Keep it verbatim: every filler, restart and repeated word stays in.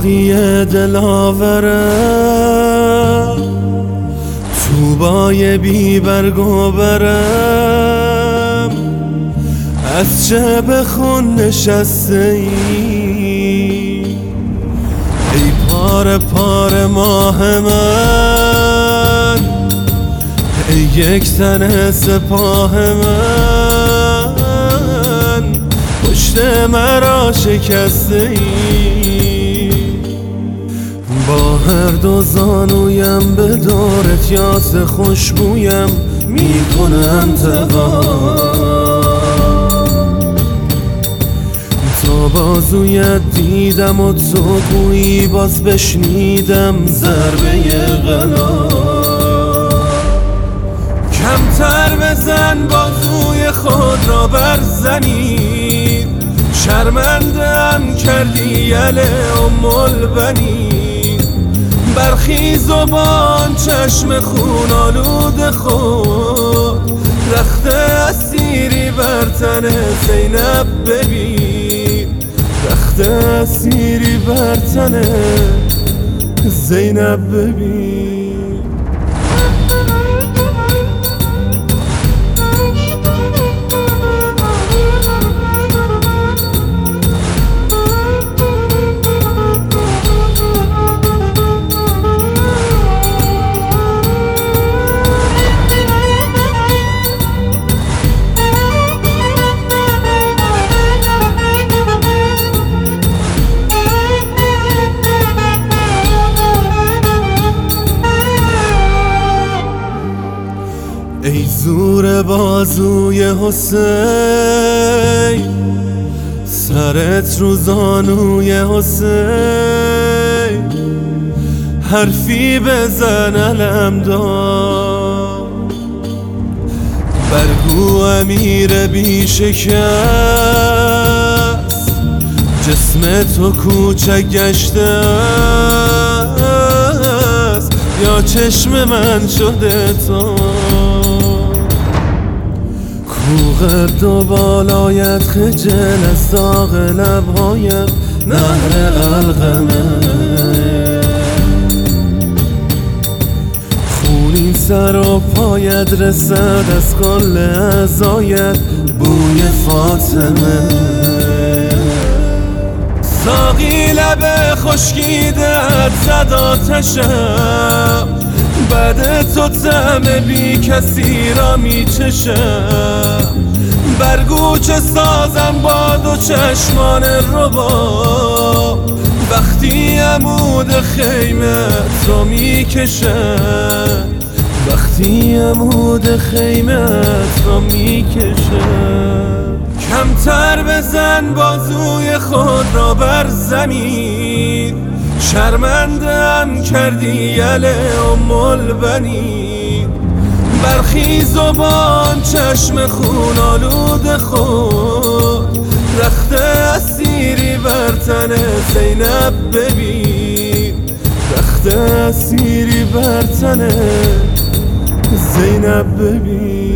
ساقی دلاورم، طوبای بی برگ و برم، از چه به خون نشسته ای؟ ای پاره پاره ماه من، ای یک تن سپاه من، پشت مرا شکسته ای. با هر دو زانویم به دورت یاس خوشبویم میکنم انتقام. تا بازویت دیدم و تو گویی باز بشنیدم ضربه قلاب. کمتر بزن بازوی خود را بر زمین، شرمنده‌ام کردی یله ام البنین. برخیز و بان چشم خون آلود خود، رخت اسیری بر تن زینب ببین، رخت اسیری بر تن زینب ببین. ای زور بازوی حسین، سرت رو زانوی حسین، حرفی بزن علم دار. برگو امیر بی شکست، جسم تو کوچک گشته است، یا چشم من شده تو؟ کوغد و بالایت خجل از داغ لبهایت نهر القمه. خونین سر و پایت رسد از کل اعضایت بوی فاطمه. ساقی لب خشکیدت زد آتشم، بعد تو طعم بی کسی را می چشم. برگو چه سازم با دو چشمان ربا، وقتی عمود خیمت رو می کشم، وقتی عمود خیمت رو می کشم. کمتر بزن بازوی خود را بر زمین، شرمنده‌ام کردی یله ام البنین. برخیز و بان چشم خون آلود خود، رخت اسیری بر تن زینب ببین، رخت اسیری بر تن زینب ببین.